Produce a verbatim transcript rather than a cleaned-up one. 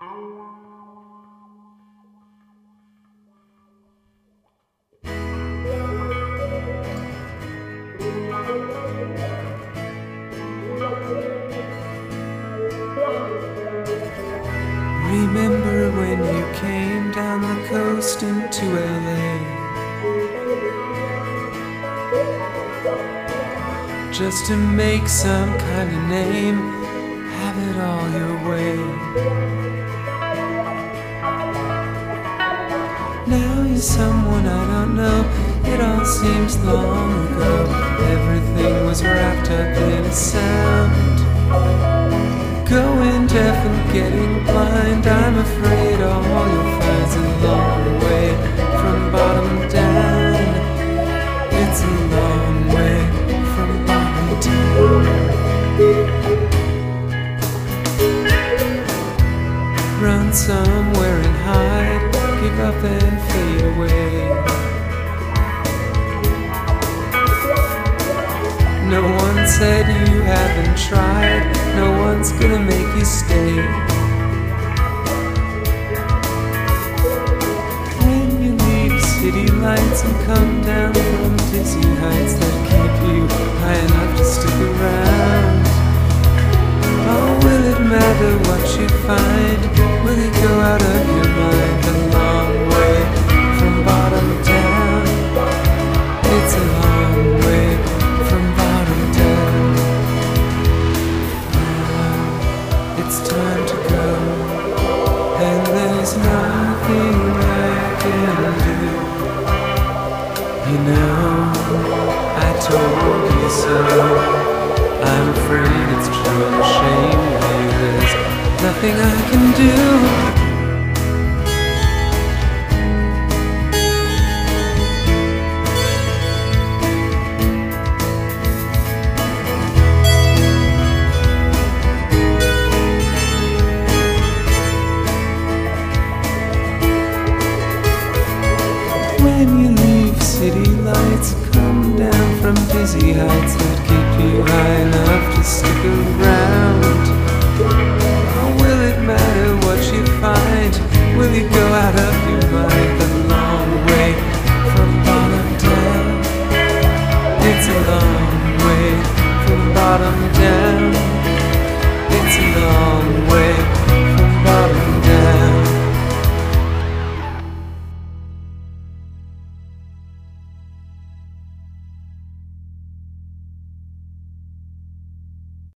Remember when you came down the coast into L A, just to make some kind of name, have it all your way. Now you're someone I don't know, it all seems long ago. Everything was wrapped up in a sound. Going deaf and getting blind, I'm afraid all you'll find's a long way from bottom down. It's a long way from bottom down. Run somewhere and hide, give up and fade away. No one said you haven't tried, no one's gonna make you stay. When you leave city lights and come down from dizzy heights that keep you high enough to stick around, oh, will it matter what you find? Will it go out of your mind? A long way from bottom down. It's a long way from bottom down. Now it's time to go, and there's nothing I can do. You know, I told you so. I'm afraid it's true, shame me, there's nothing I can do.